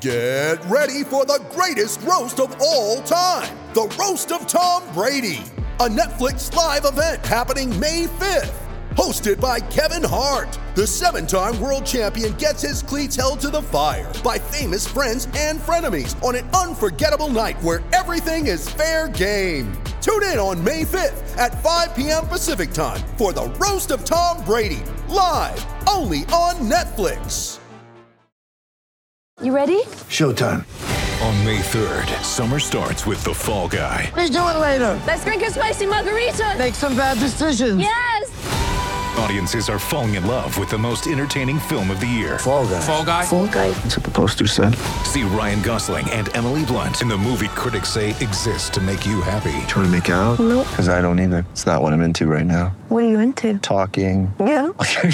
Get ready for the greatest roast of all time, the Roast of Tom Brady, a Netflix live event happening May 5th. Hosted by Kevin Hart, the 7-time world champion gets his cleats held to the fire by famous friends and frenemies on an unforgettable night where everything is fair game. Tune in on May 5th at 5 p.m. Pacific time for the Roast of Tom Brady, live only on Netflix. You ready? Showtime. On May 3rd, summer starts with The Fall Guy. Let's do it later. Let's drink a spicy margarita. Make some bad decisions. Yes! Audiences are falling in love with the most entertaining film of the year. Fall Guy. Fall Guy? Fall Guy. That's what the poster said. See Ryan Gosling and Emily Blunt in the movie critics say exists to make you happy. Trying to make it out? Nope. Because I don't either. It's not what I'm into right now. What are you into? Talking. Yeah.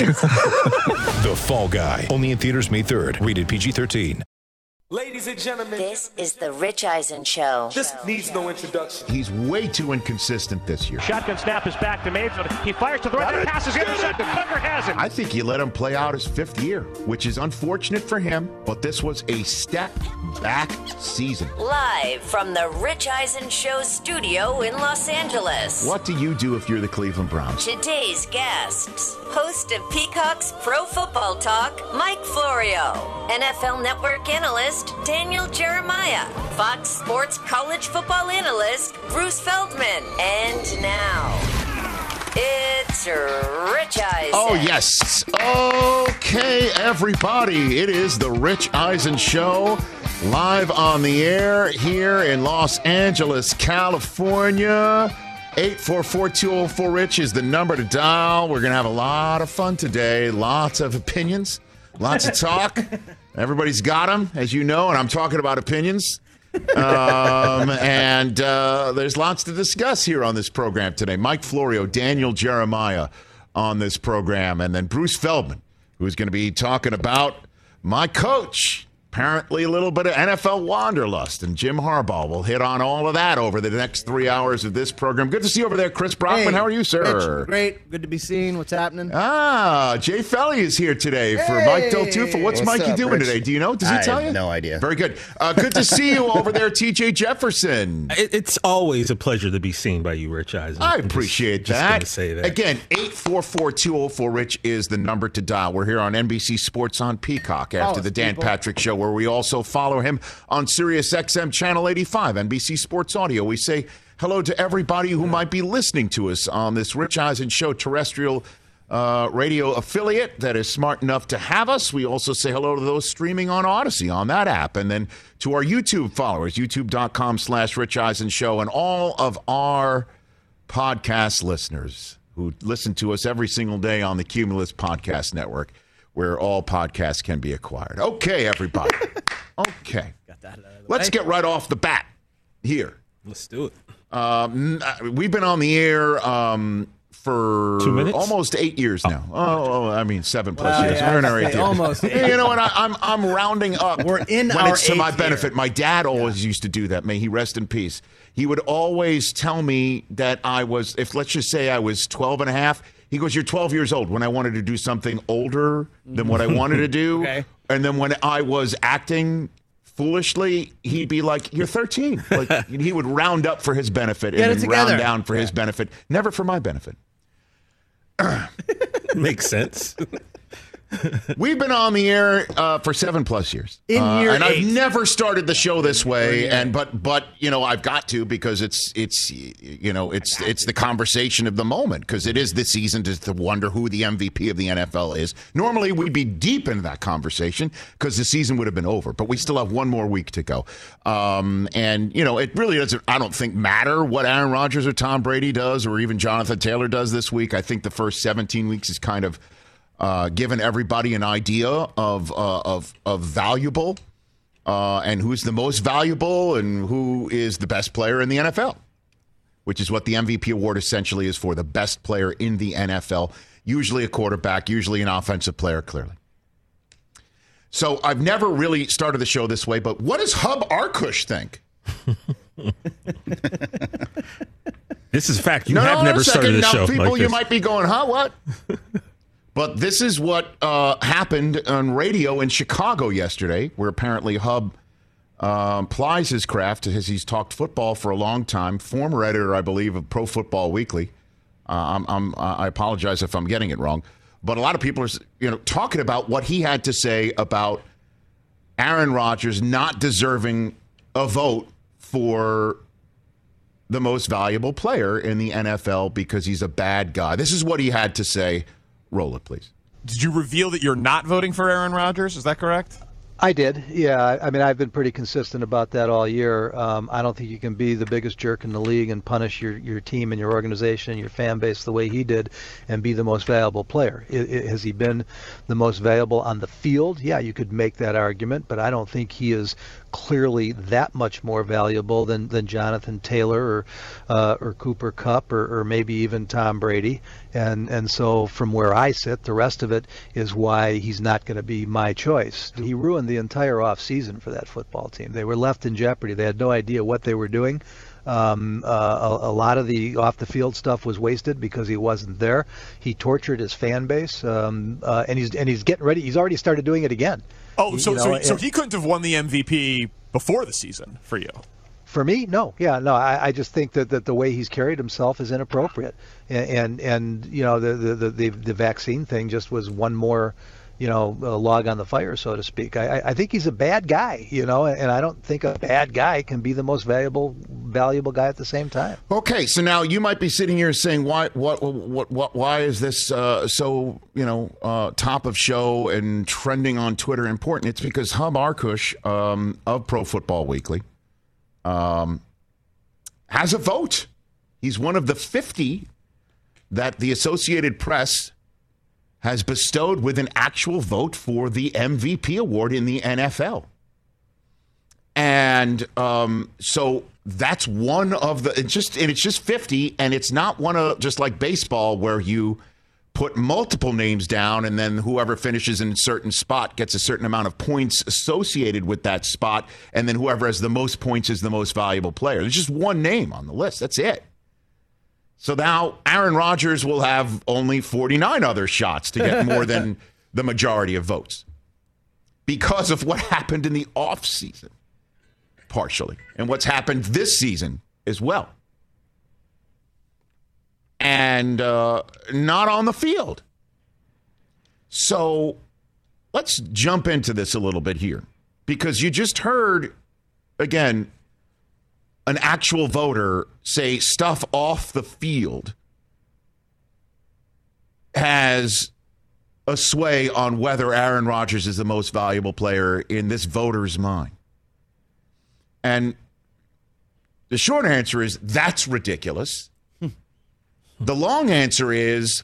The Fall Guy. Only in theaters May 3rd. Rated PG-13. Ladies and gentlemen, This is the Rich Eisen Show. this needs no introduction. He's way too inconsistent this year. Shotgun snap is back to Mayfield. He fires to the right. The pass is intercepted. Tucker has it. I think you let him play out his 5th year, which is unfortunate for him, but this was a step back season. Live from the Rich Eisen Show studio in Los Angeles. What do you do if you're the Cleveland Browns? Today's guests, host of Peacock's Pro Football Talk, Mike Florio, NFL Network analyst, Daniel Jeremiah, Fox Sports college football analyst, Bruce Feldman, and now, it's Rich Eisen. Oh, yes. Okay, everybody. It is the Rich Eisen Show, live on the air here in Los Angeles, California. 844-204-RICH is the number to dial. We're going to have a lot of fun today. Lots of opinions, lots of talk. Everybody's got them, as you know, and I'm talking about opinions. And there's lots to discuss here on this program today. Mike Florio, Daniel Jeremiah on this program, and then Bruce Feldman, who's going to be talking about my coach. Apparently a little bit of NFL wanderlust, and Jim Harbaugh will hit on all of that over the next 3 hours of this program. Good to see you over there, Chris Brockman. Hey, how are you, sir? Rich, great. Good to be seen. What's happening? Jay Felly is here today for Mike Del Tufo. What's Mikey doing Rich? today? Do you know? Does he tell you? No idea. Very good. Good to see you over there, TJ Jefferson. It's always a pleasure to be seen by you, Rich Eisen. I appreciate just that. gonna say that. Again, 844-204-RICH is the number to dial. We're here on NBC Sports on Peacock after the Dan Patrick Show, where we also follow him on Sirius XM Channel 85, NBC Sports Audio. We say hello to everybody who might be listening to us on this Rich Eisen Show terrestrial radio affiliate that is smart enough to have us. We also say hello to those streaming on Odyssey on that app, and then to our YouTube followers, youtube.com/Rich Eisen Show, and all of our podcast listeners who listen to us every single day on the Cumulus Podcast Network, where all podcasts can be acquired. Okay, everybody. Okay. Let's get right off the bat here. Let's do it. We've been on the air for 2 minutes? almost 8 years now. I mean 7+ years. yeah, We're in our 8th year. almost. You know what? I'm rounding up. We're in when our it's to my 8th benefit. year. My dad always used to do that. May he rest in peace. He would always tell me that I was, if let's just say I was 12 and a half, he goes, you're 12 years old, when I wanted to do something older than what I wanted to do. Okay. And then when I was acting foolishly, he'd be like, you're 13. Like, he would round up for his benefit Get and it then together. round down for his benefit. Never for my benefit. Makes sense. We've been on the air for 7+ years. In year and 8. I've never started the show this way. And but you know, I've got to, because it's the conversation of the moment, because it is this season to wonder who the MVP of the NFL is. Normally we'd be deep into that conversation because the season would have been over, but we still have one more week to go. And you know, it really doesn't, I don't think, matter what Aaron Rodgers or Tom Brady does, or even Jonathan Taylor does this week. I think the first 17 weeks is kind of given everybody an idea of valuable and who's the most valuable and who is the best player in the NFL, which is what the MVP award essentially is for, the best player in the NFL, usually a quarterback, usually an offensive player, clearly. So I've never really started the show this way, but what does Hub Arkush think? This is a fact. You have never started the show now, people, like this. you might be going, huh, what? But this is what happened on radio in Chicago yesterday, where apparently Hub plies his craft as he's talked football for a long time. Former editor, I believe, of Pro Football Weekly. I apologize if I'm getting it wrong. But a lot of people are, talking about what he had to say about Aaron Rodgers not deserving a vote for the most valuable player in the NFL because he's a bad guy. This is what he had to say. Roll it, please. Did you reveal that you're not voting for Aaron Rodgers? Is that correct? I did, yeah. I mean, I've been pretty consistent about that all year. I don't think you can be the biggest jerk in the league and punish your team and your organization and your fan base the way he did and be the most valuable player. Has he been the most valuable on the field? Yeah, you could make that argument, but I don't think he is clearly that much more valuable than Jonathan Taylor or Cooper Kupp or maybe even Tom Brady. And so from where I sit, the rest of it is why he's not going to be my choice. He ruined the entire offseason for that football team. They were left in jeopardy. They had no idea what they were doing. A lot of the off-the-field stuff was wasted because he wasn't there. He tortured his fan base, and he's getting ready. He's already started doing it again. Oh, so he couldn't have won the MVP before the season for you? For me, no. Yeah, no. I just think that the way he's carried himself is inappropriate, and the vaccine thing just was one more, log on the fire, so to speak. I think he's a bad guy, and I don't think a bad guy can be the most valuable guy at the same time. Okay, so now you might be sitting here saying, why is this so top of show and trending on Twitter important? It's because Hub Arkush of Pro Football Weekly has a vote. He's one of the 50 that the Associated Press has bestowed with an actual vote for the MVP award in the NFL. And so that's one of the, it's just 50, and it's not one of, just like baseball where you put multiple names down and then whoever finishes in a certain spot gets a certain amount of points associated with that spot, and then whoever has the most points is the most valuable player. There's just one name on the list. That's it. So now Aaron Rodgers will have only 49 other shots to get more than the majority of votes because of what happened in the offseason, partially, and what's happened this season as well. And not on the field. So let's jump into this a little bit here, because you just heard, again, an actual voter say stuff off the field has a sway on whether Aaron Rodgers is the most valuable player in this voter's mind. And the short answer is that's ridiculous. The long answer is,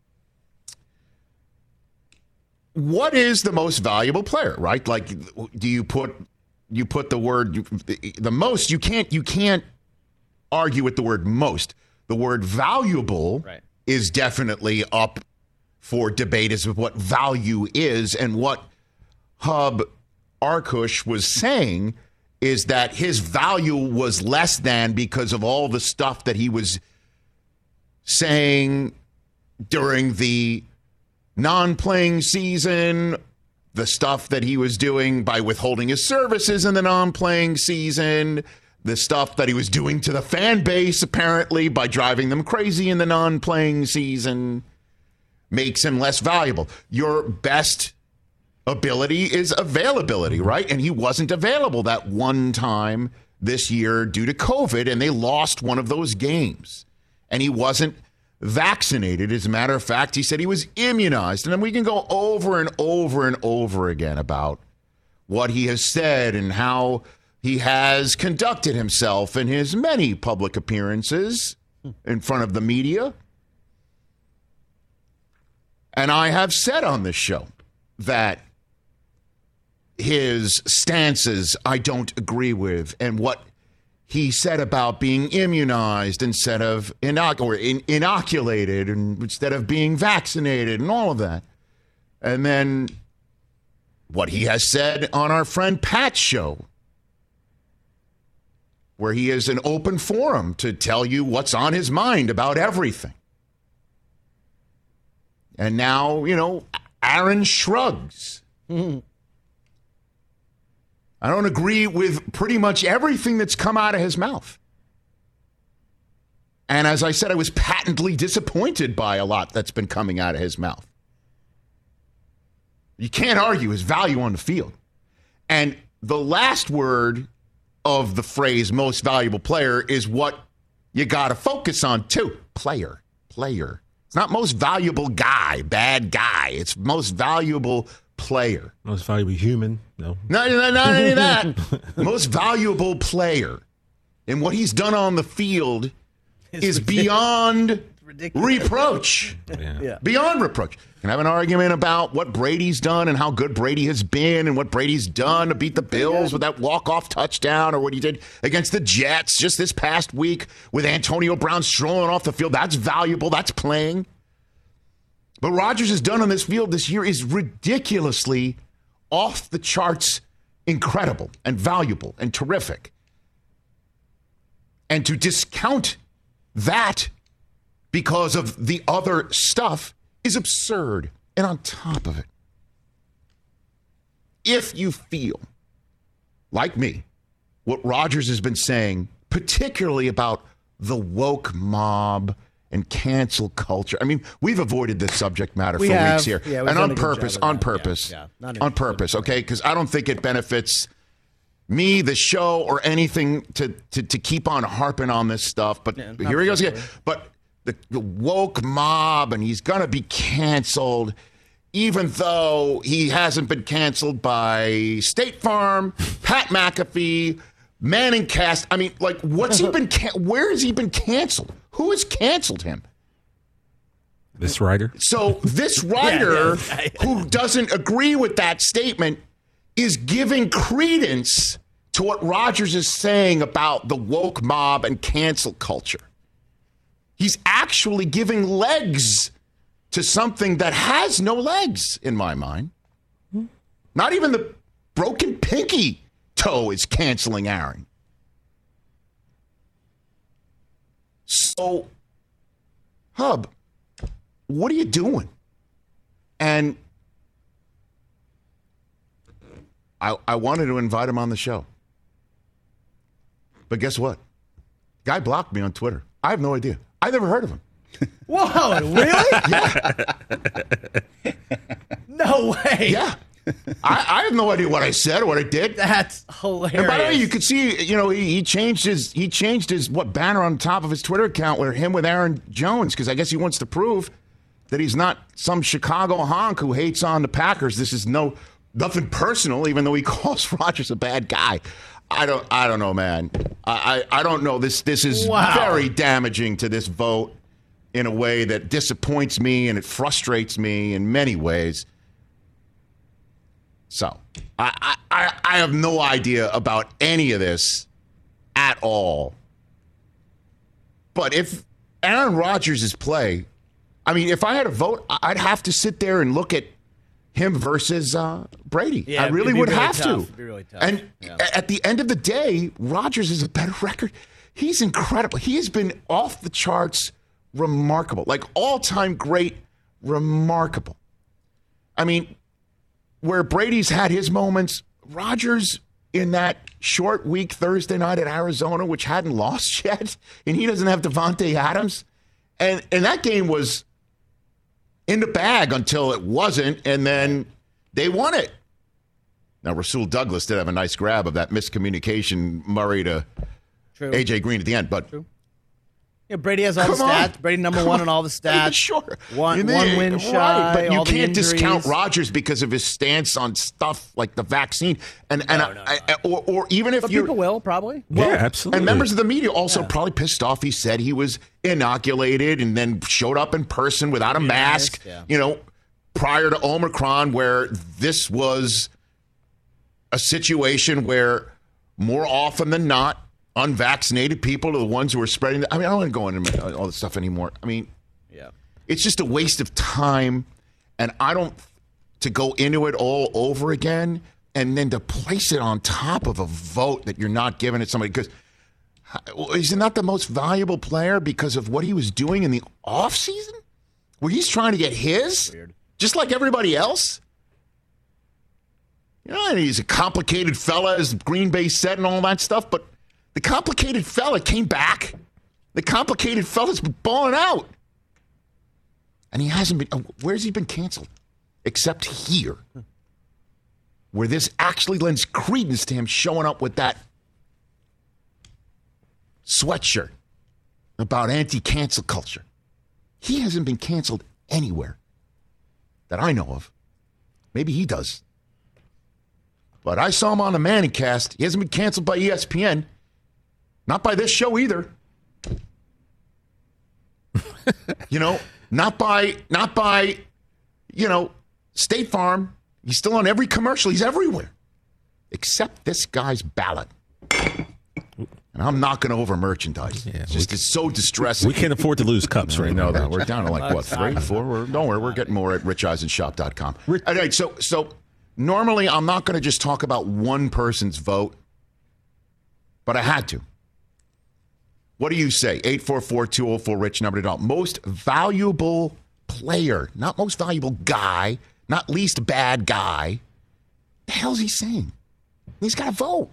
what is the most valuable player, right? Like, do you put the word the most? You can't argue with the word most. The word valuable is definitely up for debate as to what value is, and what Hub Arkush was saying is that his value was less than because of all the stuff that he was saying during the non-playing season, the stuff that he was doing by withholding his services in the non-playing season, the stuff that he was doing to the fan base, apparently, by driving them crazy in the non-playing season, makes him less valuable. Your best ability is availability, right? And he wasn't available that one time this year due to COVID, and they lost one of those games. And he wasn't vaccinated. As a matter of fact, he said he was immunized. And then we can go over and over and over again about what he has said and how he has conducted himself in his many public appearances in front of the media. And I have said on this show that his stances I don't agree with, and what he said about being immunized instead of inoculated and instead of being vaccinated and all of that. And then what he has said on our friend Pat's show, where he is an open forum to tell you what's on his mind about everything. And now, Aaron shrugs. I don't agree with pretty much everything that's come out of his mouth. And as I said, I was patently disappointed by a lot that's been coming out of his mouth. You can't argue his value on the field. And the last word of the phrase most valuable player is what you got to focus on, too. Player. It's not most valuable guy, bad guy. It's most valuable player. Most valuable human. No. Not any of that. Most valuable player. And what he's done on the field is beyond reproach. Yeah. Beyond reproach. Can have an argument about what Brady's done and how good Brady has been and what Brady's done to beat the Bills with that walk-off touchdown or what he did against the Jets just this past week with Antonio Brown strolling off the field. That's valuable. That's playing. What Rodgers has done on this field this year is ridiculously off the charts incredible and valuable and terrific. And to discount that because of the other stuff is absurd. And on top of it, if you feel, like me, what Rodgers has been saying, particularly about the woke mob and cancel culture. I mean, we've avoided this subject matter for weeks here. Yeah, and on purpose, okay? Because I don't think it benefits me, the show, or anything to keep on harping on this stuff. But here he goes again. But the woke mob, and he's going to be canceled, even though he hasn't been canceled by State Farm, Pat McAfee, Manning Cast. I mean, like, what's he been? Where has he been canceled? Who has canceled him? This writer. So this writer who doesn't agree with that statement is giving credence to what Rodgers is saying about the woke mob and cancel culture. He's actually giving legs to something that has no legs, in my mind. Not even the broken pinky toe is canceling Aaron. So, Hub, what are you doing? And I wanted to invite him on the show. But guess what? Guy blocked me on Twitter. I have no idea. I've never heard of him. Whoa, really? Yeah. No way. Yeah. I have no idea what I said or what I did. That's hilarious. And by the way, you could see, he changed his banner on top of his Twitter account with him with Aaron Jones, because I guess he wants to prove that he's not some Chicago honk who hates on the Packers. This is nothing personal, even though he calls Rodgers a bad guy. I don't know, man. I don't know. This is very damaging to this vote in a way that disappoints me and it frustrates me in many ways. So I have no idea about any of this at all. But if Aaron Rodgers' play, I mean, if I had a vote, I'd have to sit there and look at him versus Brady. Yeah, I really would have to. It'd be really tough. And at the end of the day, Rodgers is a better record. He's incredible. He has been off the charts remarkable, like all-time great, remarkable. I mean, where Brady's had his moments, Rodgers in that short week Thursday night at Arizona, which hadn't lost yet, and he doesn't have Devontae Adams. And that game was in the bag until it wasn't, and then they won it. Now, Rasul Douglas did have a nice grab of that miscommunication, Murray to A.J. Green at the end, but... True. Yeah, Brady has all the stats. Brady number one on all the stats. Sure. One win shy. Right, but you can't injuries. discount Rodgers because of his stance on stuff like the vaccine. Or even if but you people will, probably. Yeah, absolutely. And members of the media also probably pissed off. He said he was inoculated and then showed up in person without a mask, prior to Omicron, where this was a situation where more often than not, unvaccinated people are the ones who are spreading I mean, I don't want to go into all this stuff anymore. I mean, it's just a waste of time, and to go into it all over again and then to place it on top of a vote that you're not giving it somebody, because is he not the most valuable player because of what he was doing in the offseason? where he's trying to get his, just like everybody else. You know, and he's a complicated fella, as Green Bay said, and all that stuff. But the complicated fella came back. The complicated fella's been balling out, and he hasn't been. Where's he been canceled? Except here, where this actually lends credence to him showing up with that sweatshirt about anti-cancel culture. He hasn't been canceled anywhere that I know of. Maybe he does. But I saw him on the Manning cast. He hasn't been canceled by ESPN. Not by this show either. Not by, State Farm. He's still on every commercial. He's everywhere. Except this guy's ballot. And I'm knocking over merchandise. Yeah, it's so distressing. We can't afford to lose cups right now. No, we're down to like, what, 3, 4? Don't worry, we're getting more at richeisenshop.com. All right, so normally I'm not going to just talk about one person's vote, but I had to. What do you say? 844-204-RICH, number to dial. Most valuable player, not most valuable guy, not least bad guy. The hell's he saying? He's got to vote.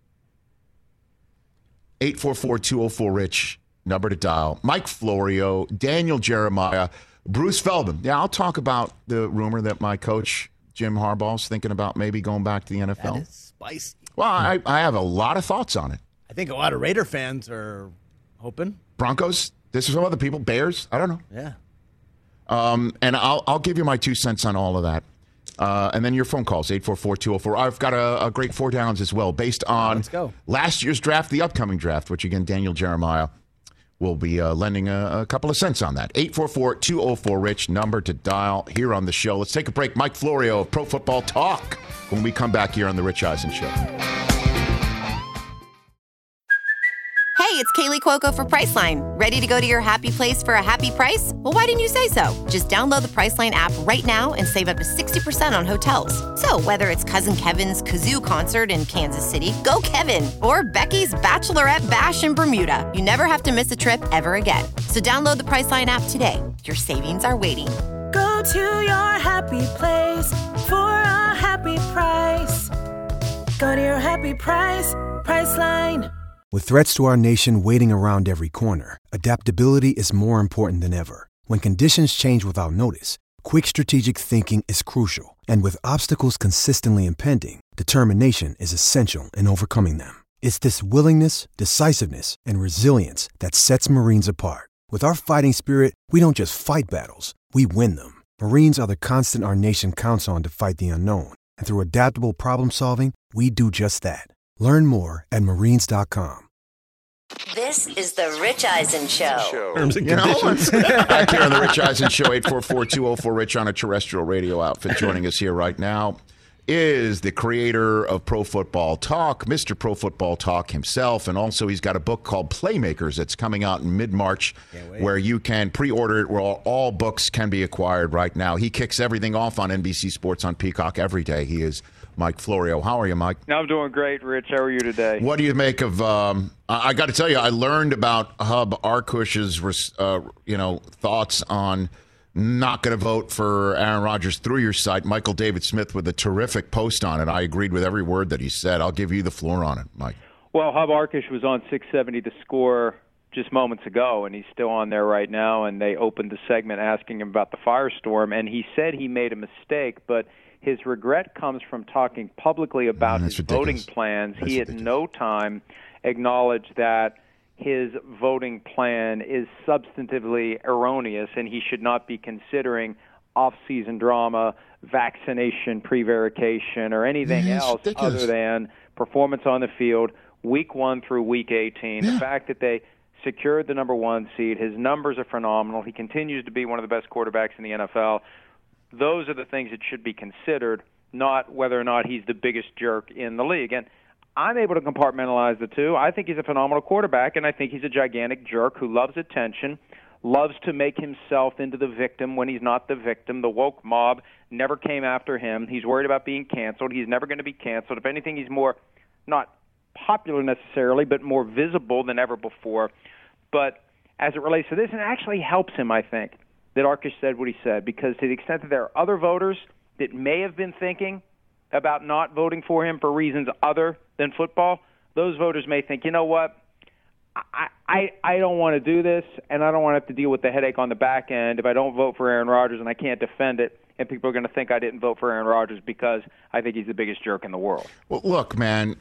844-204-RICH, number to dial. Mike Florio, Daniel Jeremiah, Bruce Feldman. Yeah, I'll talk about the rumor that my coach, Jim Harbaugh, is thinking about maybe going back to the NFL. That is spicy. Well, I have a lot of thoughts on it. I think a lot of Raider fans are hoping. Broncos, there's some other people. Bears, I don't know. Yeah. And I'll give you my 2 cents on all of that. And then your phone calls, 844-204. I've got a great 4 downs as well, based on last year's draft, the upcoming draft, which, again, Daniel Jeremiah will be lending a couple of cents on that. 844-204-RICH, number to dial here on the show. Let's take a break. Mike Florio of Pro Football Talk when we come back here on The Rich Eisen Show. Hey, it's Kaylee Cuoco for Priceline. Ready to go to your happy place for a happy price? Well, why didn't you say so? Just download the Priceline app right now and save up to 60% on hotels. So whether it's Cousin Kevin's Kazoo Concert in Kansas City, go Kevin, or Becky's Bachelorette Bash in Bermuda, you never have to miss a trip ever again. So download the Priceline app today. Your savings are waiting. Go to your happy place for a happy price. Go to your happy price, Priceline. With threats to our nation waiting around every corner, adaptability is more important than ever. When conditions change without notice, quick strategic thinking is crucial. And with obstacles consistently impending, determination is essential in overcoming them. It's this willingness, decisiveness, and resilience that sets Marines apart. With our fighting spirit, we don't just fight battles, we win them. Marines are the constant our nation counts on to fight the unknown. And through adaptable problem solving, we do just that. Learn more at marines.com. This is the Rich Eisen Show. Terms and conditions. Back here on the Rich Eisen Show, 844-204-RICH on a terrestrial radio outfit. Joining us here right now is the creator of Pro Football Talk, Mr. Pro Football Talk himself, and also he's got a book called Playmakers that's coming out in mid-March where you can pre-order it, where all books can be acquired right now. He kicks everything off on NBC Sports on Peacock every day. He is Mike Florio. How are you, Mike? I'm doing great, Rich. How are you today? What do you make of? I got to tell you, I learned about Hub Arkush's, thoughts on not going to vote for Aaron Rodgers through your site. Michael David Smith with a terrific post on it. I agreed with every word that he said. I'll give you the floor on it, Mike. Well, Hub Arkush was on 670 The Score just moments ago, and he's still on there right now. And they opened the segment asking him about the firestorm, and he said he made a mistake, but his regret comes from talking publicly about his voting plans. He at no time acknowledged that his voting plan is substantively erroneous and he should not be considering off-season drama, vaccination prevarication, or anything else other than performance on the field, week 1 through week 18. The fact that they secured the number 1 seed, his numbers are phenomenal. He continues to be one of the best quarterbacks in the NFL. Those are the things that should be considered, not whether or not he's the biggest jerk in the league. And I'm able to compartmentalize the two. I think he's a phenomenal quarterback, and I think he's a gigantic jerk who loves attention, loves to make himself into the victim when he's not the victim. The woke mob never came after him. He's worried about being canceled. He's never going to be canceled. If anything, he's more not popular necessarily, but more visible than ever before. But as it relates to this, it actually helps him, I think. that Arkush said what he said, because to the extent that there are other voters that may have been thinking about not voting for him for reasons other than football, those voters may think, you know what, I don't want to do this, and I don't want to have to deal with the headache on the back end if I don't vote for Aaron Rodgers and I can't defend it, and people are going to think I didn't vote for Aaron Rodgers because I think he's the biggest jerk in the world. Well, look, man,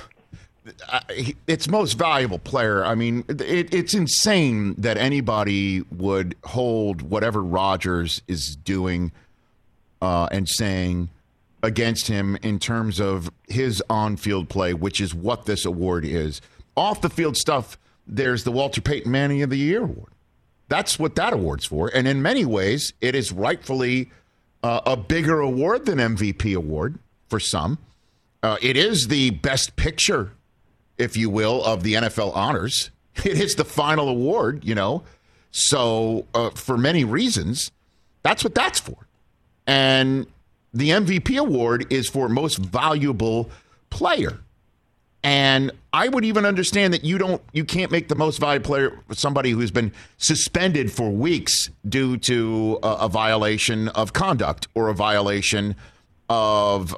it's most valuable player. I mean, it's insane that anybody would hold whatever Rodgers is doing and saying against him in terms of his on-field play, which is what this award is. Off the field stuff, there's the Walter Payton Man of the Year award. That's what that award's for. And in many ways, it is rightfully a bigger award than MVP award for some. It is the best picture, if you will, of the NFL honors. It is the final award, you know. So for many reasons, that's what that's for. And the MVP award is for most valuable player. And I would even understand that you can't make the most valuable player somebody who's been suspended for weeks due to a violation of conduct or a violation of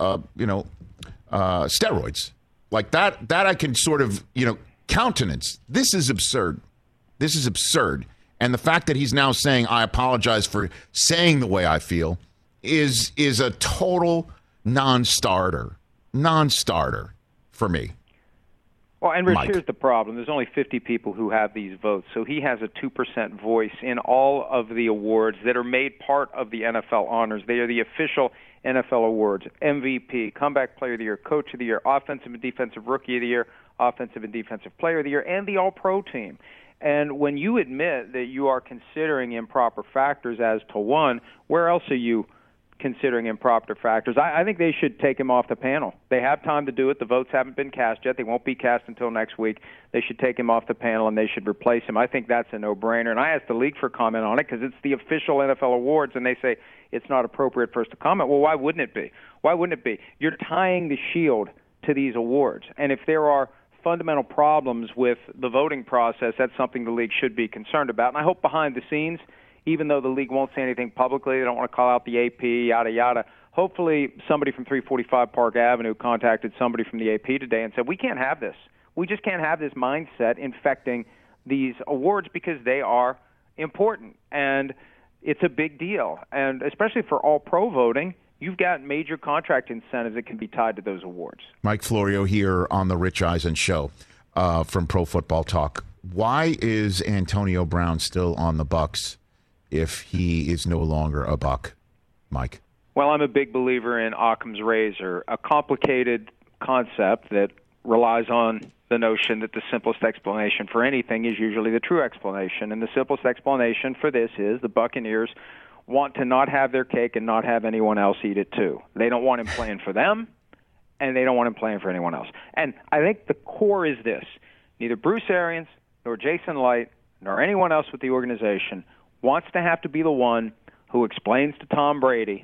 steroids. Like that I can sort of, countenance. This is absurd. This is absurd. And the fact that he's now saying, I apologize for saying the way I feel is a total non-starter for me. Well, and Rich, Mike. Here's the problem. There's only 50 people who have these votes, so he has a 2% voice in all of the awards that are made part of the NFL honors. They are the official NFL awards: MVP, Comeback Player of the Year, Coach of the Year, Offensive and Defensive Rookie of the Year, Offensive and Defensive Player of the Year, and the All-Pro team. And when you admit that you are considering improper factors as to one, where else are you considering improper factors? I think they should take him off the panel. They have time to do it. The votes haven't been cast yet. They won't be cast until next week. They should take him off the panel, and they should replace him. I think that's a no-brainer. And I asked the league for comment on it because it's the official NFL awards, and they say it's not appropriate for us to comment. Well, why wouldn't it be? Why wouldn't it be? You're tying the shield to these awards. And if there are fundamental problems with the voting process, that's something the league should be concerned about. And I hope behind the scenes, even though the league won't say anything publicly, they don't want to call out the AP, yada, yada. Hopefully somebody from 345 Park Avenue contacted somebody from the AP today and said, we can't have this. We just can't have this mindset infecting these awards because they are important. And it's a big deal. And especially for all-pro voting, you've got major contract incentives that can be tied to those awards. Mike Florio here on the Rich Eisen Show from Pro Football Talk. Why is Antonio Brown still on the Bucs if he is no longer a Buck, Mike? Well, I'm a big believer in Occam's razor, a complicated concept that relies on the notion that the simplest explanation for anything is usually the true explanation. And the simplest explanation for this is the Buccaneers want to not have their cake and not have anyone else eat it too. They don't want him playing for them, and they don't want him playing for anyone else. And I think the core is this. Neither Bruce Arians nor Jason Light nor anyone else with the organization wants to have to be the one who explains to Tom Brady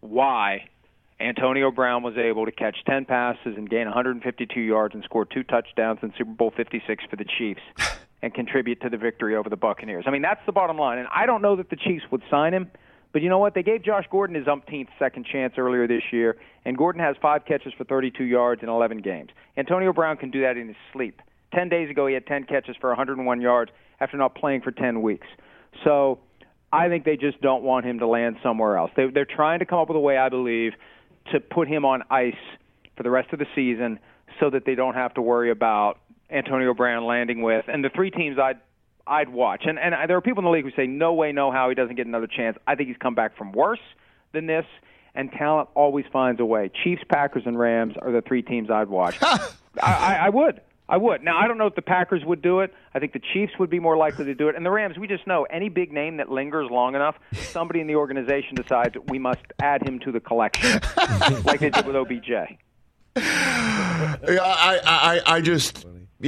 why Antonio Brown was able to catch 10 passes and gain 152 yards and score 2 touchdowns in Super Bowl 56 for the Chiefs and contribute to the victory over the Buccaneers. I mean, that's the bottom line. And I don't know that the Chiefs would sign him, but you know what? They gave Josh Gordon his umpteenth second chance earlier this year, and Gordon has 5 catches for 32 yards in 11 games. Antonio Brown can do that in his sleep. 10 days ago, he had 10 catches for 101 yards after not playing for 10 weeks. So I think they just don't want him to land somewhere else. They're trying to come up with a way, I believe, to put him on ice for the rest of the season so that they don't have to worry about Antonio Brown landing with. And the 3 teams I'd watch. And there are people in the league who say, no way, no how, he doesn't get another chance. I think he's come back from worse than this, and talent always finds a way. Chiefs, Packers, and Rams are the 3 teams I'd watch. I would. Now, I don't know if the Packers would do it. I think the Chiefs would be more likely to do it. And the Rams, we just know any big name that lingers long enough, somebody in the organization decides we must add him to the collection, like they did with OBJ. I just,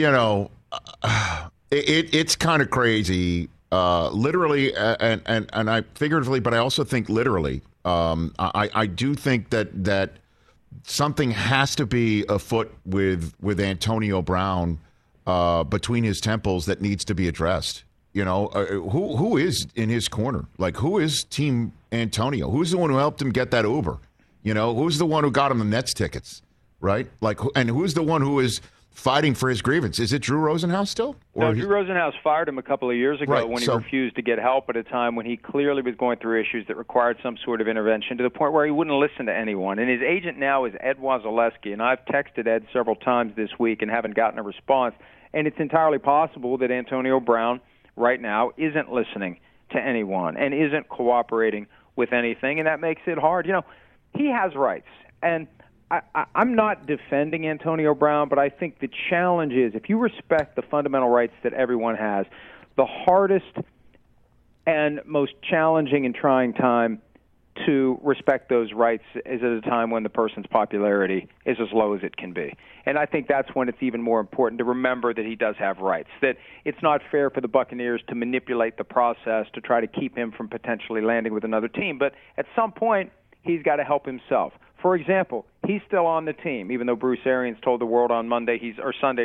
it's kind of crazy, literally, and I figuratively, but I also think literally. I do think that something has to be afoot with Antonio Brown between his temples that needs to be addressed. Who is in his corner? Like, who is Team Antonio? Who's the one who helped him get that Uber? Who's the one who got him the Nets tickets, right? Like, and who's the one who is fighting for his grievance? Is it Drew Rosenhaus still? No, Drew Rosenhaus fired him a couple of years ago when he refused to get help at a time when he clearly was going through issues that required some sort of intervention, to the point where he wouldn't listen to anyone. And his agent now is Ed Wasilewski, and I've texted Ed several times this week and haven't gotten a response. And it's entirely possible that Antonio Brown right now isn't listening to anyone and isn't cooperating with anything, and that makes it hard. He has rights, and I'm not defending Antonio Brown, but I think the challenge is, if you respect the fundamental rights that everyone has, the hardest and most challenging and trying time to respect those rights is at a time when the person's popularity is as low as it can be. And I think that's when it's even more important to remember that he does have rights, that it's not fair for the Buccaneers to manipulate the process to try to keep him from potentially landing with another team. But at some point, he's got to help himself. For example, he's still on the team, even though Bruce Arians told the world on Sunday he's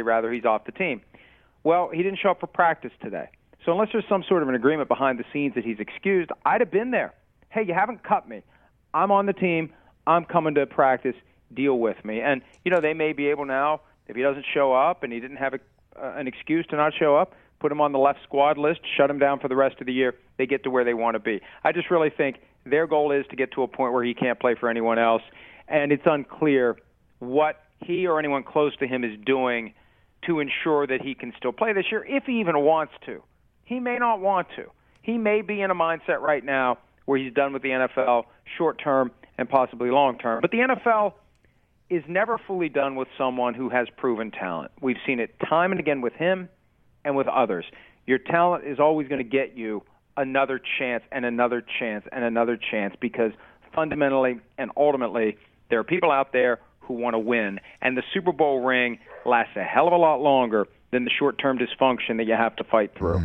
off the team. Well, he didn't show up for practice today. So unless there's some sort of an agreement behind the scenes that he's excused, I'd have been there. Hey, you haven't cut me. I'm on the team. I'm coming to practice. Deal with me. And, they may be able now, if he doesn't show up and he didn't have an excuse to not show up, put him on the left squad list, shut him down for the rest of the year. They get to where they want to be. I just really think their goal is to get to a point where he can't play for anyone else, and it's unclear what he or anyone close to him is doing to ensure that he can still play this year, if he even wants to. He may not want to. He may be in a mindset right now where he's done with the NFL short-term and possibly long-term. But the NFL is never fully done with someone who has proven talent. We've seen it time and again with him and with others. Your talent is always going to get you another chance and another chance and another chance, because fundamentally and ultimately there are people out there who want to win, and the Super Bowl ring lasts a hell of a lot longer than the short-term dysfunction that you have to fight through.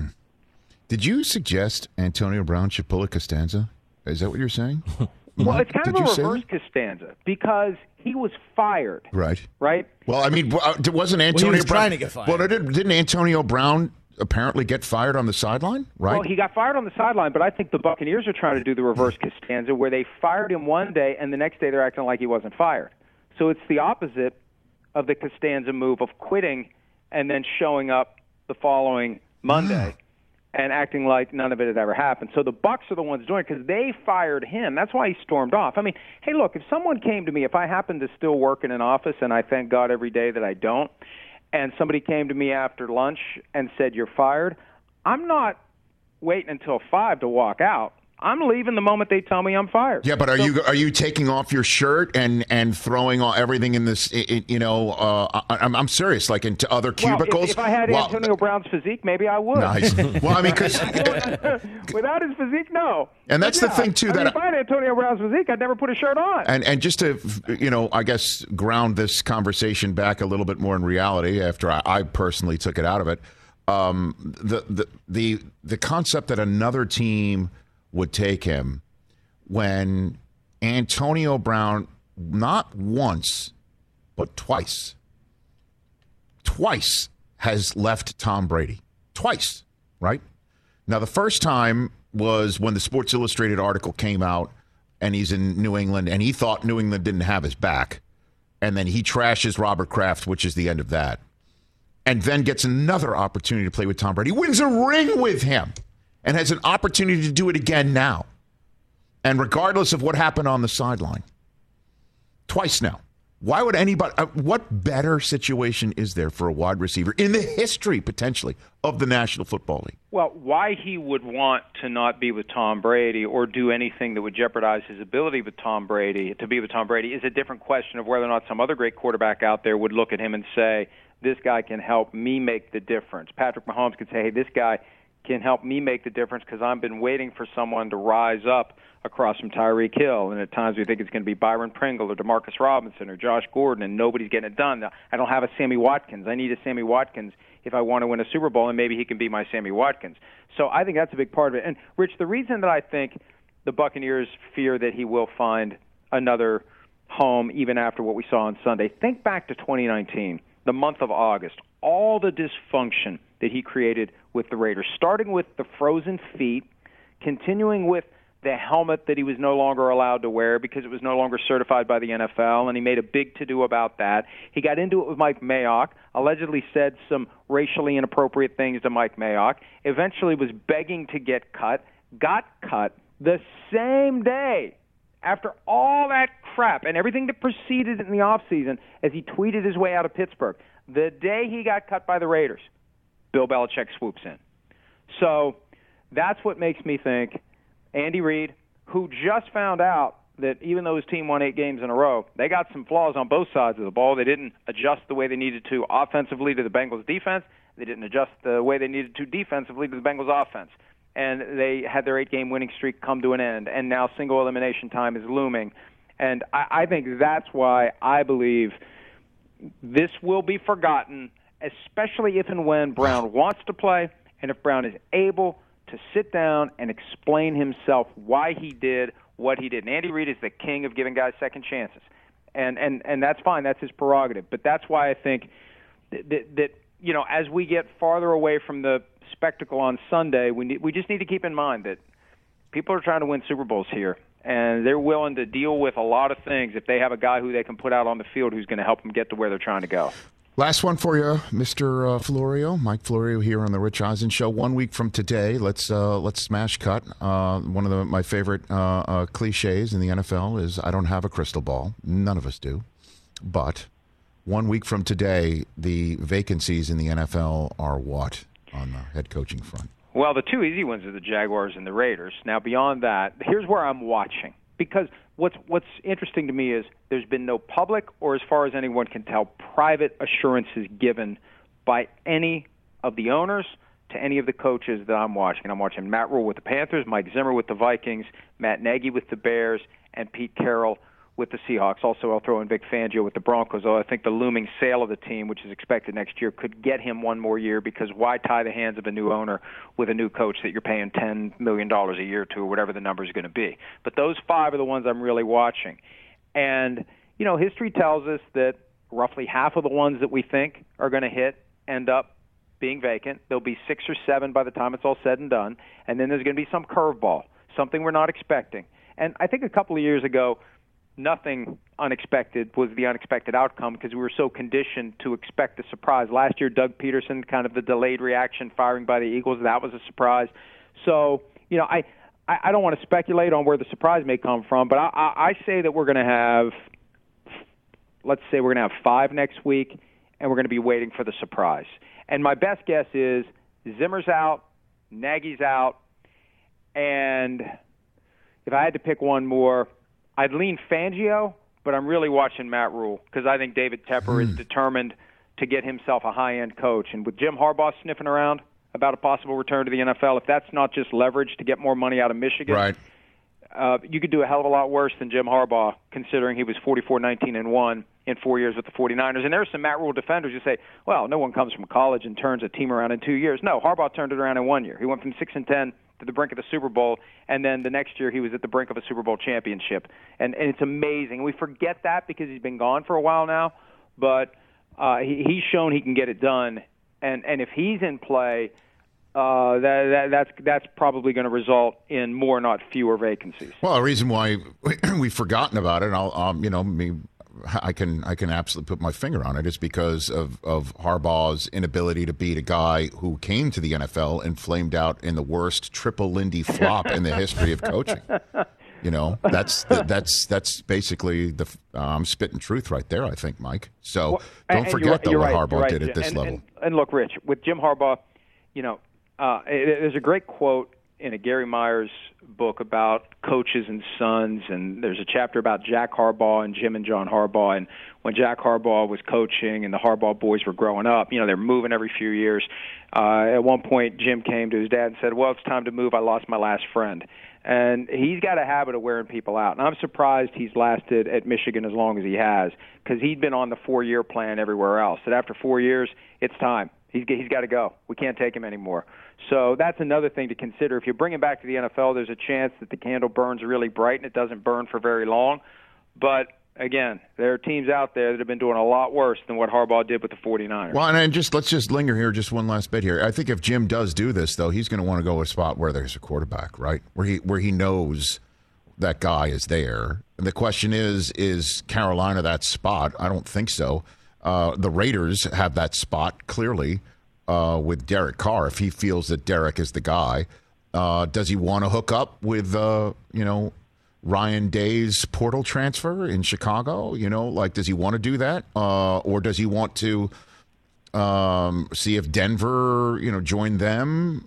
Did you suggest Antonio Brown should pull a Costanza? Is that what you're saying? Well, it's kind of a reverse Costanza, because he was fired. Right. Well, I mean, wasn't Antonio he was Brown trying to get fired. Well, didn't Antonio Brown apparently get fired on the sideline? Right. Well, he got fired on the sideline, but I think the Buccaneers are trying to do the reverse Costanza, where they fired him one day and the next day they're acting like he wasn't fired. So it's the opposite of the Costanza move of quitting and then showing up the following Monday and acting like none of it had ever happened. So the Bucs are the ones doing it because they fired him. That's why he stormed off. I mean, hey, look, if someone came to me, if I happen to still work in an office, and I thank God every day that I don't, and somebody came to me after lunch and said, "You're fired," I'm not waiting until 5 to walk out. I'm leaving the moment they tell me I'm fired. Yeah, but are you taking off your shirt and throwing everything in this? I'm serious, like into other cubicles. Well, if I had Antonio Brown's physique, maybe I would. Nice. Well, I mean, because without his physique, no. And that's the thing too. If I had Antonio Brown's physique, I'd never put a shirt on. And just to I guess ground this conversation back a little bit more in reality, after I personally took it out of it, the concept that another team would take him when Antonio Brown, not once, but twice has left Tom Brady. Twice, right? Now, the first time was when the Sports Illustrated article came out and he's in New England and he thought New England didn't have his back. And then he trashes Robert Kraft, which is the end of that. And then gets another opportunity to play with Tom Brady. Wins a ring with him. And has an opportunity to do it again now. And regardless of what happened on the sideline. Twice now. Why would anybody... what better situation is there for a wide receiver in the history, potentially, of the National Football League? Well, why he would want to not be with Tom Brady or do anything that would jeopardize his ability with Tom Brady, to be with Tom Brady, is a different question of whether or not some other great quarterback out there would look at him and say, this guy can help me make the difference. Patrick Mahomes could say, hey, this guy can help me make the difference because I've been waiting for someone to rise up across from Tyreek Hill. And at times we think it's going to be Byron Pringle or Demarcus Robinson or Josh Gordon, and nobody's getting it done. I don't have a Sammy Watkins. I need a Sammy Watkins if I want to win a Super Bowl, and maybe he can be my Sammy Watkins. So I think that's a big part of it. And, Rich, the reason that I think the Buccaneers fear that he will find another home even after what we saw on Sunday, think back to 2019, the month of August, all the dysfunction that he created with the Raiders, starting with the frozen feet, continuing with the helmet that he was no longer allowed to wear because it was no longer certified by the NFL, and he made a big to-do about that. He got into it with Mike Mayock, allegedly said some racially inappropriate things to Mike Mayock, eventually was begging to get cut, got cut the same day after all that crap and everything that preceded in the offseason as he tweeted his way out of Pittsburgh. The day he got cut by the Raiders, Bill Belichick swoops in. So that's what makes me think Andy Reid, who just found out that even though his team won 8 games in a row, they got some flaws on both sides of the ball. They didn't adjust the way they needed to offensively to the Bengals' defense. They didn't adjust the way they needed to defensively to the Bengals' offense. And they had their 8-game winning streak come to an end, and now single elimination time is looming. And I think that's why I believe this will be forgotten, especially if and when Brown wants to play and if Brown is able to sit down and explain himself why he did what he did. And Andy Reid is the king of giving guys second chances. And that's fine. That's his prerogative. But that's why I think that you know, as we get farther away from the spectacle on Sunday, we just need to keep in mind that people are trying to win Super Bowls here, and they're willing to deal with a lot of things if they have a guy who they can put out on the field who's going to help them get to where they're trying to go. Last one for you, Mr. Florio. Mike Florio here on the Rich Eisen Show. 1 week from today, let's smash cut. One of my favorite cliches in the NFL is I don't have a crystal ball. None of us do. But 1 week from today, the vacancies in the NFL are what on the head coaching front? Well, the two easy ones are the Jaguars and the Raiders. Now, beyond that, here's where I'm watching. Because what's interesting to me is there's been no public or, as far as anyone can tell, private assurances given by any of the owners to any of the coaches that I'm watching. And I'm watching Matt Rule with the Panthers, Mike Zimmer with the Vikings, Matt Nagy with the Bears, and Pete Carroll with the Seahawks. Also, I'll throw in Vic Fangio with the Broncos, although I think the looming sale of the team, which is expected next year, could get him one more year, because why tie the hands of a new owner with a new coach that you're paying $10 million a year to, or whatever the number is going to be? But those 5 are the ones I'm really watching. And, you know, history tells us that roughly half of the ones that we think are going to hit end up being vacant. There'll be 6 or 7 by the time it's all said and done. And then there's going to be some curveball, something we're not expecting. And I think a couple of years ago, nothing unexpected was the unexpected outcome because we were so conditioned to expect a surprise. Last year, Doug Peterson, kind of the delayed reaction firing by the Eagles, that was a surprise. So, you know, I don't want to speculate on where the surprise may come from, but I say that we're going to have, let's say we're going to have 5 next week, and we're going to be waiting for the surprise. And my best guess is Zimmer's out, Nagy's out, and if I had to pick one more, I'd lean Fangio, but I'm really watching Matt Rule because I think David Tepper is determined to get himself a high-end coach. And with Jim Harbaugh sniffing around about a possible return to the NFL, if that's not just leverage to get more money out of Michigan, right, you could do a hell of a lot worse than Jim Harbaugh, considering he was 44-19-1 in 4 years with the 49ers. And there are some Matt Rule defenders who say, well, no one comes from college and turns a team around in 2 years. No, Harbaugh turned it around in 1 year. He went from 6-10 to the brink of the Super Bowl, and then the next year he was at the brink of a Super Bowl championship. And it's amazing. We forget that because he's been gone for a while now, but he's shown he can get it done. And if he's in play, that's probably going to result in more, not fewer, vacancies. Well, a reason why we've forgotten about it, I can absolutely put my finger on it, is because of Harbaugh's inability to beat a guy who came to the NFL and flamed out in the worst triple Lindy flop in the history of coaching. You know, that's basically the I'm spitting truth right there, I think, Mike. So don't forget what Harbaugh did at this level. And look, Rich, with Jim Harbaugh, you know, there's a great quote in a Gary Myers book about coaches and sons, and there's a chapter about Jack Harbaugh and Jim and John Harbaugh. And when Jack Harbaugh was coaching and the Harbaugh boys were growing up, you know, they're moving every few years. At one point, Jim came to his dad and said, well, it's time to move. I lost my last friend. And he's got a habit of wearing people out. And I'm surprised he's lasted at Michigan as long as he has, because he'd been on the 4-year plan everywhere else. And after 4 years, it's time. He's got to go. We can't take him anymore. So that's another thing to consider. If you bring him back to the NFL, there's a chance that the candle burns really bright and it doesn't burn for very long. But again, there are teams out there that have been doing a lot worse than what Harbaugh did with the 49ers. Well, and let's just linger here just one last bit here. I think if Jim does do this, though, he's going to want to go a spot where there's a quarterback, right? Where he knows that guy is there. And the question is Carolina that spot? I don't think so. The Raiders have that spot clearly with Derek Carr. If he feels that Derek is the guy, does he want to hook up with Ryan Day's portal transfer in Chicago? Does he want to do that, or does he want to see if Denver join them?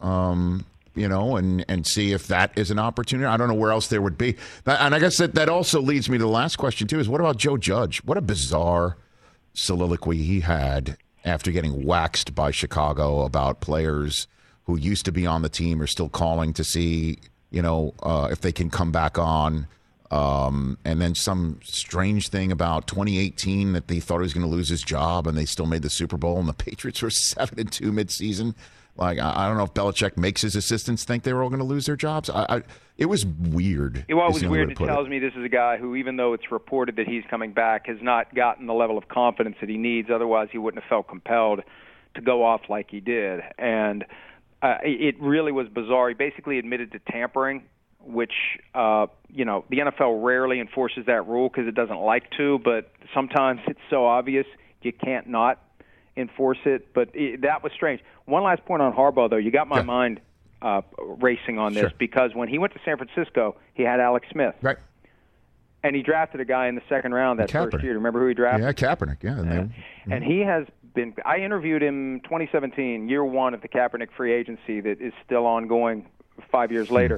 And see if that is an opportunity. I don't know where else there would be. And I guess that also leads me to the last question, too, is what about Joe Judge? What a bizarre soliloquy he had after getting waxed by Chicago about players who used to be on the team are still calling to see, if they can come back on. And then some strange thing about 2018 that they thought he was going to lose his job and they still made the Super Bowl and the Patriots were 7-2 midseason. Like, I don't know if Belichick makes his assistants think they were all going to lose their jobs. It was weird. Well, it was weird. It tells me this is a guy who, even though it's reported that he's coming back, has not gotten the level of confidence that he needs. Otherwise, he wouldn't have felt compelled to go off like he did. And it really was bizarre. He basically admitted to tampering, which, the NFL rarely enforces that rule because it doesn't like to, but sometimes it's so obvious you can't not enforce it. But that was strange. One last point on Harbaugh, though. You got my mind racing on this because when he went to San Francisco, he had Alex Smith. Right. And he drafted a guy in the second round that first year. Remember who he drafted? Yeah, Kaepernick. Yeah. And he has been – I interviewed him 2017, year one of the Kaepernick free agency that is still ongoing 5 years later.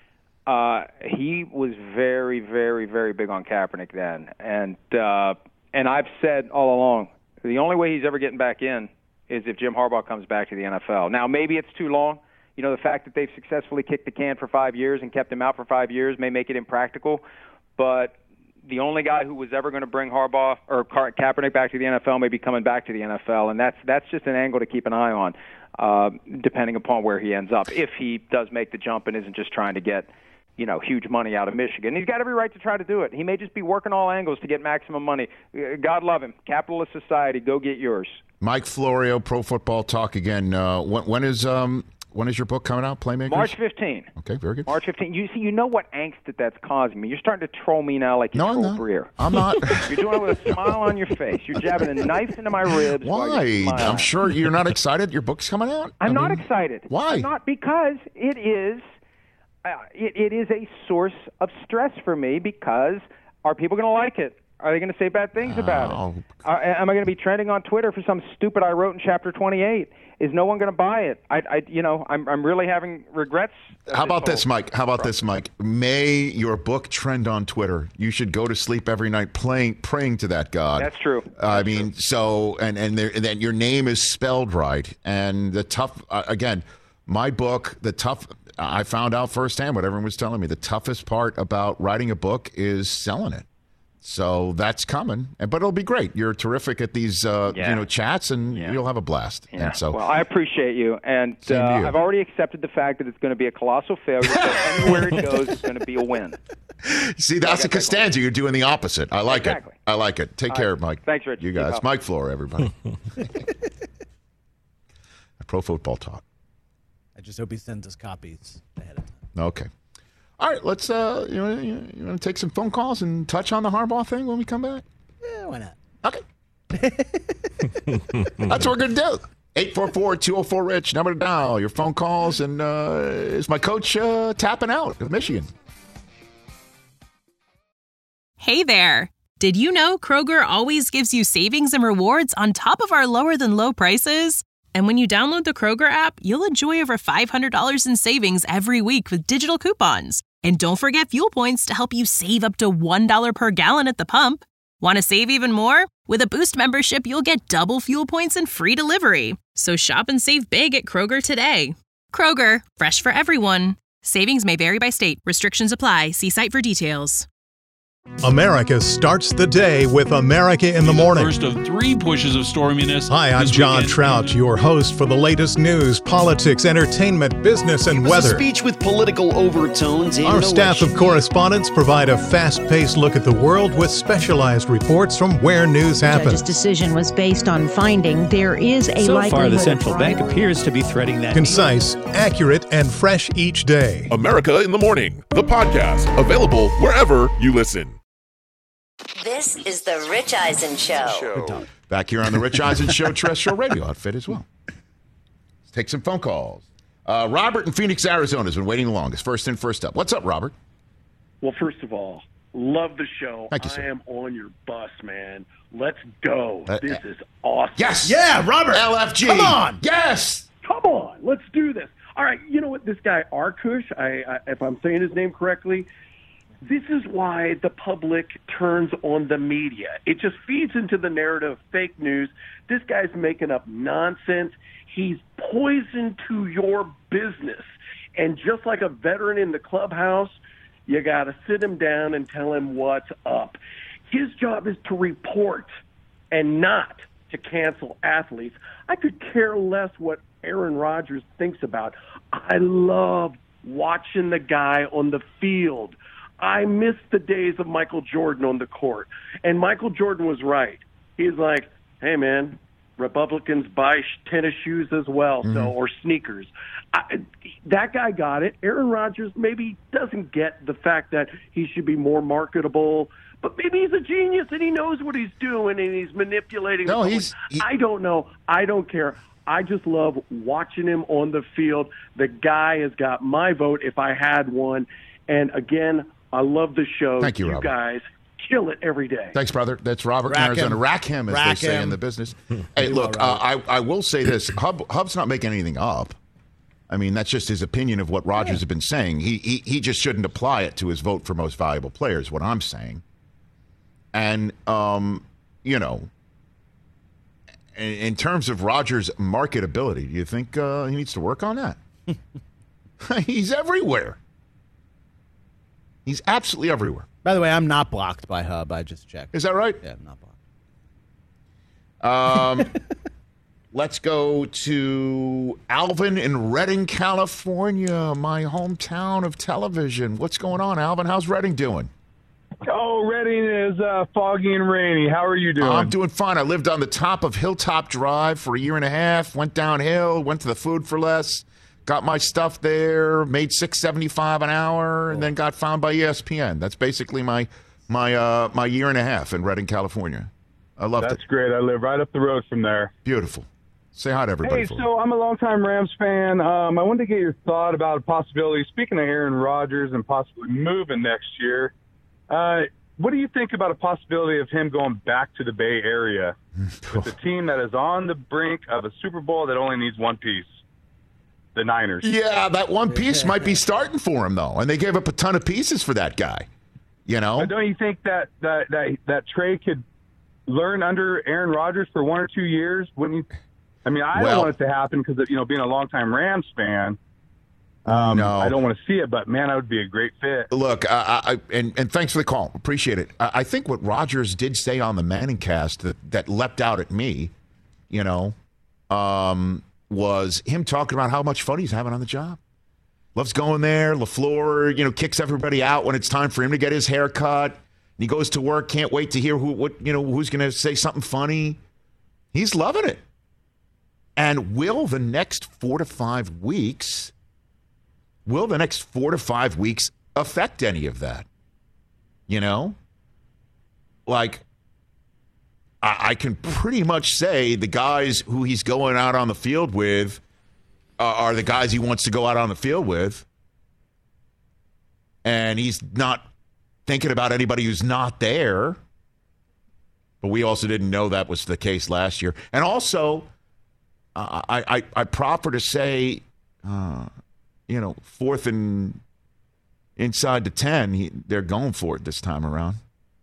He was very, very, very big on Kaepernick then. And I've said all along, the only way he's ever getting back in is if Jim Harbaugh comes back to the NFL. Now, maybe it's too long. The fact that they've successfully kicked the can for 5 years and kept him out for 5 years may make it impractical. But the only guy who was ever going to bring Harbaugh or Kaepernick back to the NFL may be coming back to the NFL, and that's just an angle to keep an eye on, depending upon where he ends up. If he does make the jump and isn't just trying to get huge money out of Michigan. He's got every right to try to do it. He may just be working all angles to get maximum money. God love him. Capitalist society, go get yours. Mike Florio, Pro Football Talk again. When is your book coming out, Playmakers? March 15. Okay, very good. March 15. You know what angst that's causing me. You're starting to troll me now like you troll Breer. I'm not. You're doing it with a smile on your face. You're jabbing a knife into my ribs. Why? I'm sure you're not excited. Your book's coming out? I'm not excited. Why? I'm not, because it is a source of stress for me, because are people going to like it? Are they going to say bad things about it? Am I going to be trending on Twitter for some stupid I wrote in Chapter 28? Is no one going to buy it? I'm really having regrets. How about this, Mike? May your book trend on Twitter. You should go to sleep every night praying to that God. That's true. So then your name is spelled right. And the tough, again, my book, I found out firsthand what everyone was telling me. The toughest part about writing a book is selling it. So that's coming, but it'll be great. You're terrific at these, chats, and you'll have a blast. Yeah. And so, well, I appreciate you, and I've already accepted the fact that it's going to be a colossal failure. So anywhere it goes, it's going to be a win. See, that's a Costanza. You're doing the opposite. I like it. I like it. Take care, Mike. Thanks, Rich. You guys, Mike Florio, everybody. Pro Football Talk. I just hope he sends us copies ahead of time. Okay. All right, let's you want to take some phone calls and touch on the Harbaugh thing when we come back? Yeah, why not? Okay. That's what we're going to do. 844-204-RICH, number to dial. Your phone calls, and is my coach tapping out of Michigan? Hey there. Did you know Kroger always gives you savings and rewards on top of our lower than low prices? And when you download the Kroger app, you'll enjoy over $500 in savings every week with digital coupons. And don't forget fuel points to help you save up to $1 per gallon at the pump. Want to save even more? With a Boost membership, you'll get double fuel points and free delivery. So shop and save big at Kroger today. Kroger, fresh for everyone. Savings may vary by state. Restrictions apply. See site for details. America starts the day with America in the Morning. First of 3 pushes of storminess. Hi, I'm John Trout, your host for the latest news, politics, entertainment, business, and weather. A speech with political overtones. Our staff of correspondents provide a fast-paced look at the world with specialized reports from where news happens. The judge's decision was based on finding there is a so likelihood. So far, the central bank appears to be threading that. Concise, accurate, and fresh each day. America in the Morning, the podcast, available wherever you listen. This is the Rich Eisen Show. Back here on the Rich Eisen Show, terrestrial radio outfit as well. Let's take some phone calls. Robert in Phoenix, Arizona has been waiting the longest. First in, first up. What's up, Robert? Well, first of all, love the show. Thank you, sir. I am on your bus, man. Let's go. This is awesome. Yes. Yeah, Robert. LFG. Come on. Yes. Come on. Let's do this. All right. You know what? This guy, Arkush, if I'm saying his name correctly, this is why the public turns on the media. It just feeds into the narrative of fake news. This guy's making up nonsense. He's poison to your business. And just like a veteran in the clubhouse, you got to sit him down and tell him what's up. His job is to report and not to cancel athletes. I could care less what Aaron Rodgers thinks about. I love watching the guy on the field. I miss the days of Michael Jordan on the court. And Michael Jordan was right. He's like, hey, man, Republicans buy tennis shoes as well, or sneakers. That guy got it. Aaron Rodgers maybe doesn't get the fact that he should be more marketable, but maybe he's a genius and he knows what he's doing and he's manipulating. I don't know. I don't care. I just love watching him on the field. The guy has got my vote if I had one. And, again, I love the show. Thank you, Robert. Guys kill it every day. Thanks, brother. That's Robert in Arizona. Rack him, as they say in the business. Hey, look, I will say this. Hub's not making anything up. I mean, that's just his opinion of what Rodgers has been saying. He just shouldn't apply it to his vote for most valuable players, what I'm saying. And, you know, in terms of Rodgers' marketability, do you think he needs to work on that? He's everywhere. He's absolutely everywhere. By the way, I'm not blocked by Hub. I just checked. Is that right? Yeah, I'm not blocked. Let's go to Alvin in Redding, California, my hometown of television. What's going on, Alvin? How's Redding doing? Oh, Redding is foggy and rainy. How are you doing? I'm doing fine. I lived on the top of Hilltop Drive for a year and a half, went downhill, went to the Food for Less. Got my stuff there, made $6.75 an hour, and then got found by ESPN. That's basically my year and a half in Redding, California. I loved it. That's great. I live right up the road from there. Beautiful. Say hi to everybody. Hey, so I'm a longtime Rams fan. I wanted to get your thought about a possibility. Speaking of Aaron Rodgers and possibly moving next year, what do you think about a possibility of him going back to the Bay Area with a team that is on the brink of a Super Bowl that only needs one piece? The Niners. Yeah, that one piece might be starting for him, though. And they gave up a ton of pieces for that guy. You know? But don't you think that Trey could learn under Aaron Rodgers for 1 or 2 years? Wouldn't you? I mean, I don't want it to happen because, being a longtime Rams fan, no. I don't want to see it, but, man, that would be a great fit. Look, and thanks for the call. Appreciate it. I think what Rodgers did say on the Manning cast that leapt out at me, was him talking about how much fun he's having on the job. Loves going there. LaFleur, kicks everybody out when it's time for him to get his hair cut. And he goes to work, can't wait to hear who's going to say something funny. He's loving it. And will the next 4 to 5 weeks affect any of that? Like, I can pretty much say the guys who he's going out on the field with are the guys he wants to go out on the field with. And he's not thinking about anybody who's not there. But we also didn't know that was the case last year. And also, I proffer to say, 4th and inside the 10, they're going for it this time around.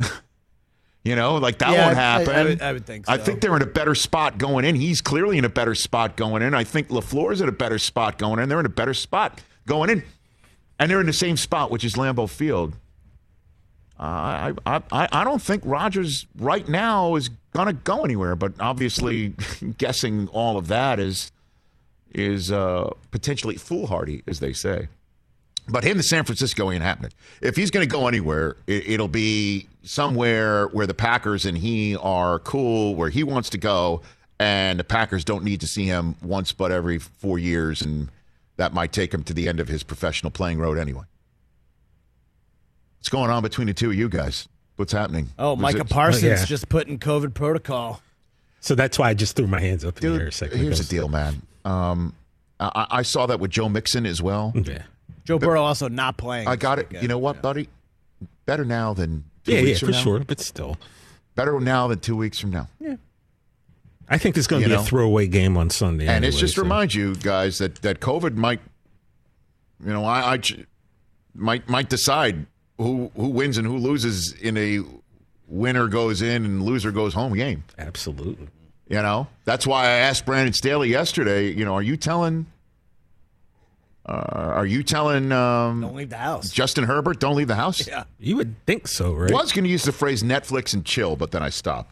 That won't happen. I would think so. I think they're in a better spot going in. He's clearly in a better spot going in. I think LaFleur's in a better spot going in. They're in a better spot going in. And they're in the same spot, which is Lambeau Field. I don't think Rodgers right now is going to go anywhere, but obviously guessing all of that is potentially foolhardy, as they say. But him to San Francisco ain't happening. If he's going to go anywhere, it'll be somewhere where the Packers and he are cool, where he wants to go, and the Packers don't need to see him once but every 4 years, and that might take him to the end of his professional playing road anyway. What's going on between the two of you guys? What's happening? Oh, Micah Parsons just put in COVID protocol. So that's why I just threw my hands up in the air a second ago. Here's the deal, man. I saw that with Joe Mixon as well. Yeah. Joe Burrow also not playing. I got it. You know what, buddy? Better now than 2 weeks from now. Yeah, for sure, but still. Better now than 2 weeks from now. Yeah. I think it's going to be a throwaway game on Sunday. And anyway, it's just to remind you guys that COVID might, might decide who wins and who loses in a winner goes in and loser goes home game. Absolutely. That's why I asked Brandon Staley yesterday, are you telling don't leave the house. Justin Herbert, don't leave the house? Yeah. You would think so, right? I was going to use the phrase Netflix and chill, but then I stopped.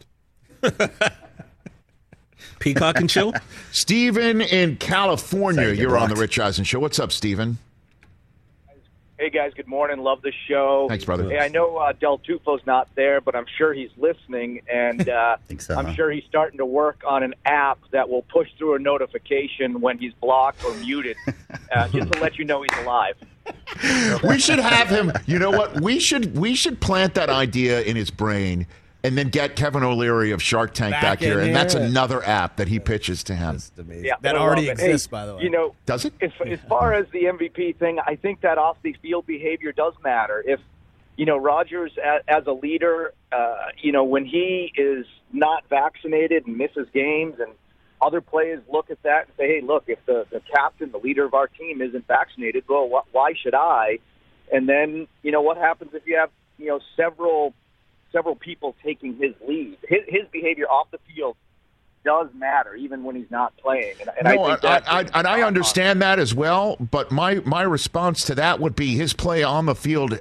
Peacock and chill? Steven in California, you're on the Rich Eisen Show. What's up, Steven? Hey, guys. Good morning. Love the show. Thanks, brother. Hey, I know Del Tufo's not there, but I'm sure he's listening, and I'm sure he's starting to work on an app that will push through a notification when he's blocked or muted, just to let you know he's alive. We should have him. You know what? We should plant that idea in his brain and then get Kevin O'Leary of Shark Tank back here, and that's another app that he pitches to him. Yeah, that already exists, by the way. Does it? As far as the MVP thing, I think that off-the-field behavior does matter. If, Rodgers as a leader, when he is not vaccinated and misses games, and other players look at that and say, hey, look, if the captain, the leader of our team isn't vaccinated, well, why should I? And then, what happens if you have, several people taking his lead? His behavior off the field does matter, even when he's not playing. I understand that as well, but my response to that would be his play on the field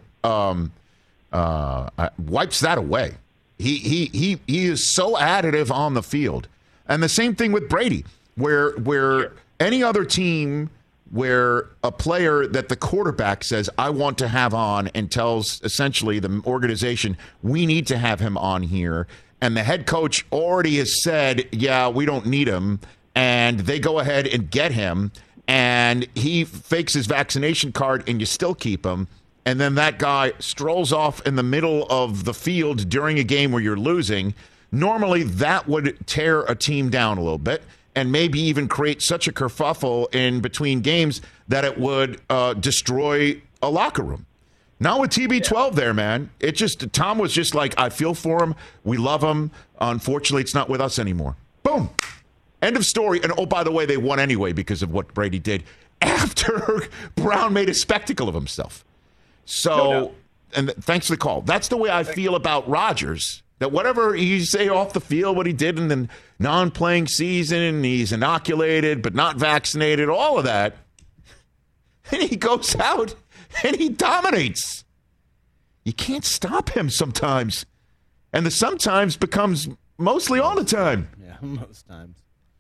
wipes that away. He is so additive on the field. And the same thing with Brady, where any other team where a player that the quarterback says, I want to have on, and tells essentially the organization, we need to have him on here, and the head coach already has said, yeah, we don't need him, and they go ahead and get him, and he fakes his vaccination card, and you still keep him, and then that guy strolls off in the middle of the field during a game where you're losing, normally that would tear a team down a little bit, and maybe even create such a kerfuffle in between games that it would destroy a locker room. Not with TB12 there, man. Tom was just like, I feel for him. We love him. Unfortunately, it's not with us anymore. Boom. End of story. And, oh, by the way, they won anyway because of what Brady did after Brown made a spectacle of himself. So, and thanks for the call. That's the way I feel about Rodgers. That whatever you say off the field, what he did in the non-playing season, he's inoculated but not vaccinated, all of that, and he goes out and he dominates. You can't stop him sometimes. And the sometimes becomes mostly all the time. Yeah, most times.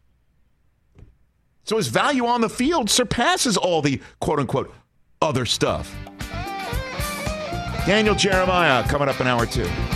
So his value on the field surpasses all the quote-unquote other stuff. Daniel Jeremiah coming up in hour 2.